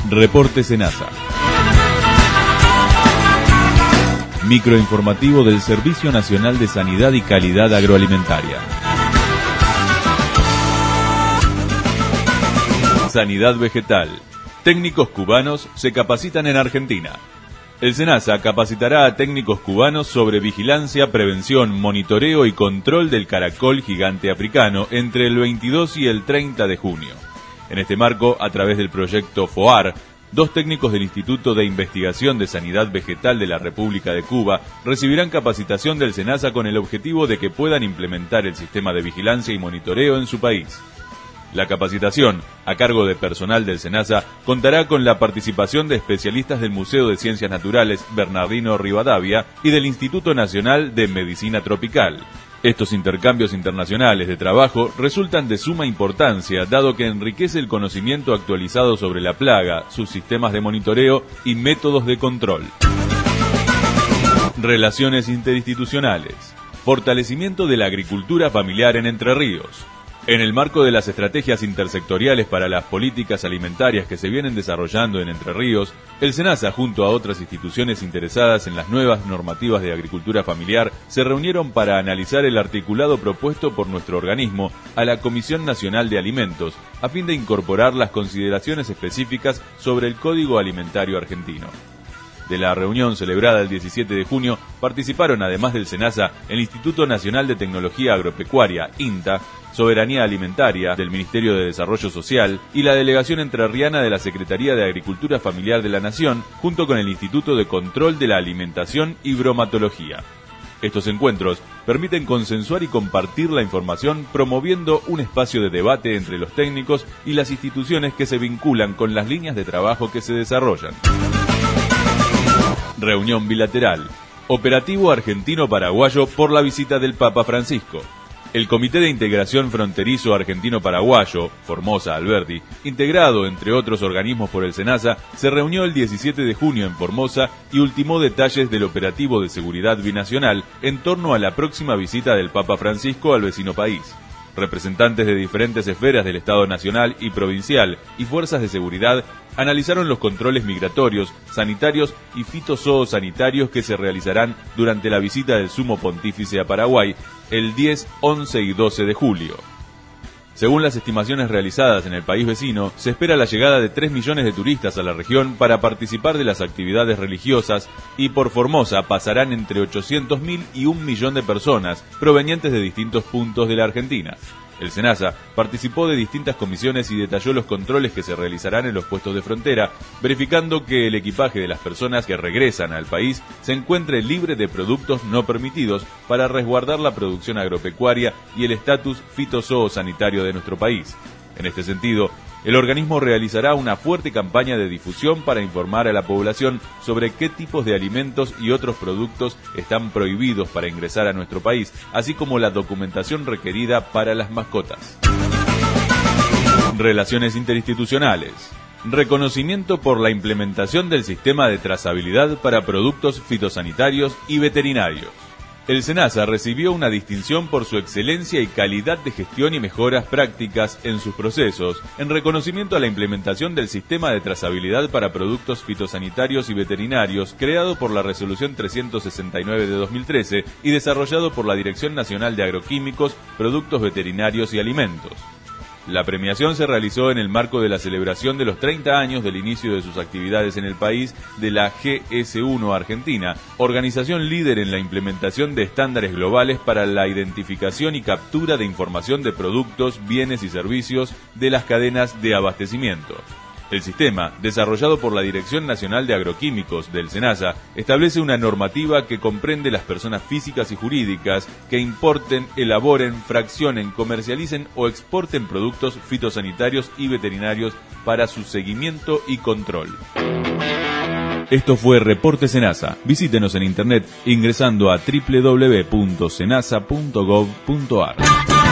Reporte Senasa. Microinformativo del Servicio Nacional de Sanidad y Calidad Agroalimentaria. Sanidad vegetal. Técnicos cubanos se capacitan en Argentina. El SENASA capacitará a técnicos cubanos sobre vigilancia, prevención, monitoreo y control del caracol gigante africano entre el 22 y el 30 de junio. En este marco, a través del proyecto FOAR, 2 técnicos del Instituto de Investigación de Sanidad Vegetal de la República de Cuba recibirán capacitación del SENASA con el objetivo de que puedan implementar el sistema de vigilancia y monitoreo en su país. La capacitación, a cargo de personal del SENASA, contará con la participación de especialistas del Museo de Ciencias Naturales Bernardino Rivadavia y del Instituto Nacional de Medicina Tropical. Estos intercambios internacionales de trabajo resultan de suma importancia, dado que enriquece el conocimiento actualizado sobre la plaga, sus sistemas de monitoreo y métodos de control. Relaciones interinstitucionales. Fortalecimiento de la agricultura familiar en Entre Ríos. En el marco de las estrategias intersectoriales para las políticas alimentarias que se vienen desarrollando en Entre Ríos, el SENASA, junto a otras instituciones interesadas en las nuevas normativas de agricultura familiar, se reunieron para analizar el articulado propuesto por nuestro organismo a la Comisión Nacional de Alimentos, a fin de incorporar las consideraciones específicas sobre el Código Alimentario Argentino. De la reunión celebrada el 17 de junio participaron, además del SENASA, el Instituto Nacional de Tecnología Agropecuaria, INTA, Soberanía Alimentaria del Ministerio de Desarrollo Social y la Delegación Entrerriana de la Secretaría de Agricultura Familiar de la Nación, junto con el Instituto de Control de la Alimentación y Bromatología. Estos encuentros permiten consensuar y compartir la información, promoviendo un espacio de debate entre los técnicos y las instituciones que se vinculan con las líneas de trabajo que se desarrollan. Reunión bilateral. Operativo argentino-paraguayo por la visita del Papa Francisco. El Comité de Integración Fronterizo Argentino-Paraguayo, Formosa Alberdi, integrado entre otros organismos por el SENASA, se reunió el 17 de junio en Formosa y ultimó detalles del operativo de seguridad binacional en torno a la próxima visita del Papa Francisco al vecino país. Representantes de diferentes esferas del Estado nacional y provincial y fuerzas de seguridad analizaron los controles migratorios, sanitarios y fitozoosanitarios que se realizarán durante la visita del Sumo Pontífice a Paraguay el 10, 11 y 12 de julio. Según las estimaciones realizadas en el país vecino, se espera la llegada de 3 millones de turistas a la región para participar de las actividades religiosas y por Formosa pasarán entre 800.000 y 1 millón de personas provenientes de distintos puntos de la Argentina. El SENASA participó de distintas comisiones y detalló los controles que se realizarán en los puestos de frontera, verificando que el equipaje de las personas que regresan al país se encuentre libre de productos no permitidos para resguardar la producción agropecuaria y el estatus fitozoosanitario de nuestro país. En este sentido, el organismo realizará una fuerte campaña de difusión para informar a la población sobre qué tipos de alimentos y otros productos están prohibidos para ingresar a nuestro país, así como la documentación requerida para las mascotas. Relaciones interinstitucionales. Reconocimiento por la implementación del sistema de trazabilidad para productos fitosanitarios y veterinarios. El SENASA recibió una distinción por su excelencia y calidad de gestión y mejoras prácticas en sus procesos, en reconocimiento a la implementación del sistema de trazabilidad para productos fitosanitarios y veterinarios, creado por la Resolución 369 de 2013 y desarrollado por la Dirección Nacional de Agroquímicos, Productos Veterinarios y Alimentos. La premiación se realizó en el marco de la celebración de los 30 años del inicio de sus actividades en el país de la GS1 Argentina, organización líder en la implementación de estándares globales para la identificación y captura de información de productos, bienes y servicios de las cadenas de abastecimiento. El sistema, desarrollado por la Dirección Nacional de Agroquímicos del SENASA, establece una normativa que comprende las personas físicas y jurídicas que importen, elaboren, fraccionen, comercialicen o exporten productos fitosanitarios y veterinarios para su seguimiento y control. Esto fue Reporte SENASA. Visítenos en internet ingresando a www.senasa.gov.ar.